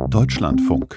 Deutschlandfunk.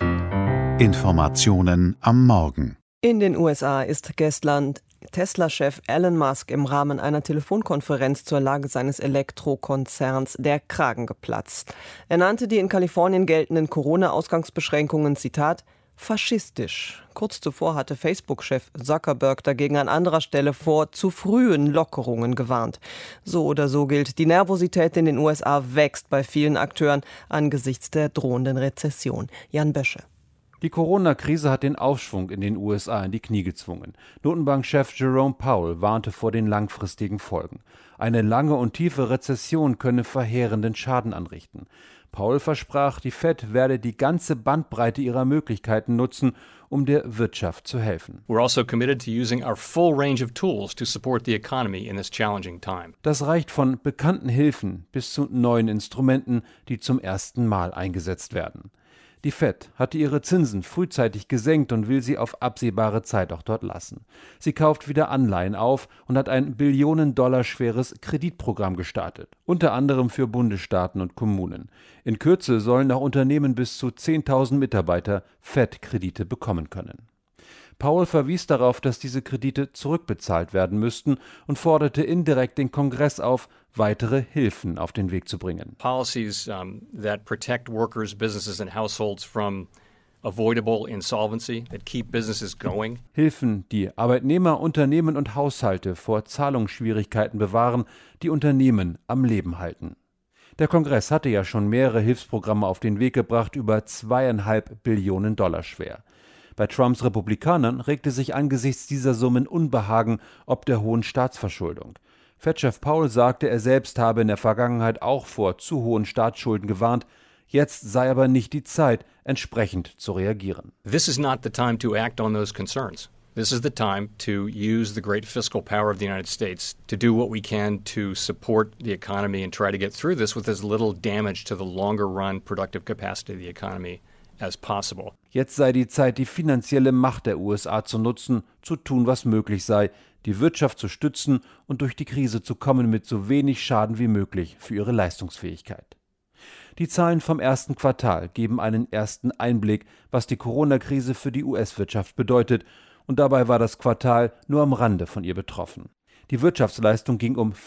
Informationen am Morgen. In den USA ist gestern Tesla-Chef Elon Musk im Rahmen einer Telefonkonferenz zur Lage seines Elektrokonzerns der Kragen geplatzt. Er nannte die in Kalifornien geltenden Corona-Ausgangsbeschränkungen, Zitat, faschistisch. Kurz zuvor hatte Facebook-Chef Zuckerberg dagegen an anderer Stelle vor zu frühen Lockerungen gewarnt. So oder so gilt, die Nervosität in den USA wächst bei vielen Akteuren angesichts der drohenden Rezession. Jan Bösche. Die Corona-Krise hat den Aufschwung in den USA in die Knie gezwungen. Notenbankchef Jerome Powell warnte vor den langfristigen Folgen. Eine lange und tiefe Rezession könne verheerenden Schaden anrichten. Powell versprach, die Fed werde die ganze Bandbreite ihrer Möglichkeiten nutzen, um der Wirtschaft zu helfen. We're also committed to using our full range of tools to support the economy in this challenging time. Das reicht von bekannten Hilfen bis zu neuen Instrumenten, die zum ersten Mal eingesetzt werden. Die Fed hatte ihre Zinsen frühzeitig gesenkt und will sie auf absehbare Zeit auch dort lassen. Sie kauft wieder Anleihen auf und hat ein Billionen-Dollar Kreditprogramm gestartet, unter anderem für Bundesstaaten und Kommunen. In Kürze sollen auch Unternehmen bis zu 10.000 Mitarbeiter Fed-Kredite bekommen können. Powell verwies darauf, dass diese Kredite zurückbezahlt werden müssten und forderte indirekt den Kongress auf, weitere Hilfen auf den Weg zu bringen. Policies that protect workers, businesses and households from avoidable insolvency, that keep businesses going. Hilfen, die Arbeitnehmer, Unternehmen und Haushalte vor Zahlungsschwierigkeiten bewahren, die Unternehmen am Leben halten. Der Kongress hatte ja schon mehrere Hilfsprogramme auf den Weg gebracht, über $2,5 Billionen schwer. Bei Trumps Republikanern regte sich angesichts dieser Summen Unbehagen ob der hohen Staatsverschuldung. Fed-Chef Powell sagte, er selbst habe in der Vergangenheit auch vor zu hohen Staatsschulden gewarnt. Jetzt sei aber nicht die Zeit, entsprechend zu reagieren. This is not the time to act on those concerns. This is the time to use the great fiscal power of the United States to do what we can to support the economy and try to get through this with as little damage to the longer run productive capacity of the economy as possible. Jetzt sei die Zeit, die finanzielle Macht der USA zu nutzen, zu tun, was möglich sei, die Wirtschaft zu stützen und durch die Krise zu kommen mit so wenig Schaden wie möglich für ihre Leistungsfähigkeit. Die Zahlen vom ersten Quartal geben einen ersten Einblick, was die Corona-Krise für die US-Wirtschaft bedeutet, und dabei war das Quartal nur am Rande von ihr betroffen. Die Wirtschaftsleistung ging um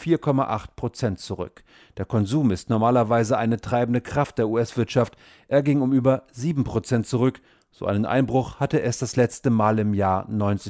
4,8% zurück. Der Konsum ist normalerweise eine treibende Kraft der US-Wirtschaft. Er ging um über 7% zurück. So einen Einbruch hatte es das letzte Mal im Jahr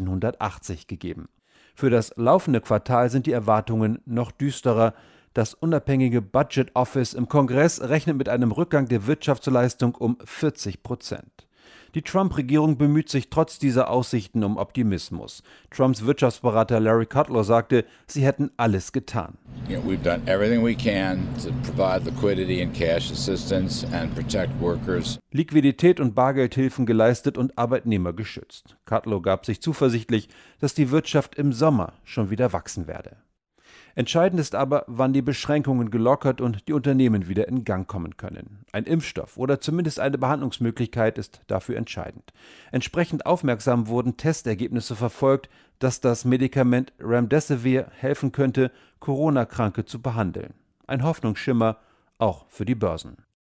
1980 gegeben. Für das laufende Quartal sind die Erwartungen noch düsterer. Das unabhängige Budget Office im Kongress rechnet mit einem Rückgang der Wirtschaftsleistung um 40%. Die Trump-Regierung bemüht sich trotz dieser Aussichten um Optimismus. Trumps Wirtschaftsberater Larry Kudlow sagte, sie hätten alles getan. We've done everything we can to provide liquidity and cash assistance and protect workers. Liquidität und Bargeldhilfen geleistet und Arbeitnehmer geschützt. Kudlow gab sich zuversichtlich, dass die Wirtschaft im Sommer schon wieder wachsen werde. Entscheidend ist aber, wann die Beschränkungen gelockert und die Unternehmen wieder in Gang kommen können. Ein Impfstoff oder zumindest eine Behandlungsmöglichkeit ist dafür entscheidend. Entsprechend aufmerksam wurden Testergebnisse verfolgt, dass das Medikament Remdesivir helfen könnte, Corona-Kranke zu behandeln. Ein Hoffnungsschimmer auch für die Börsen.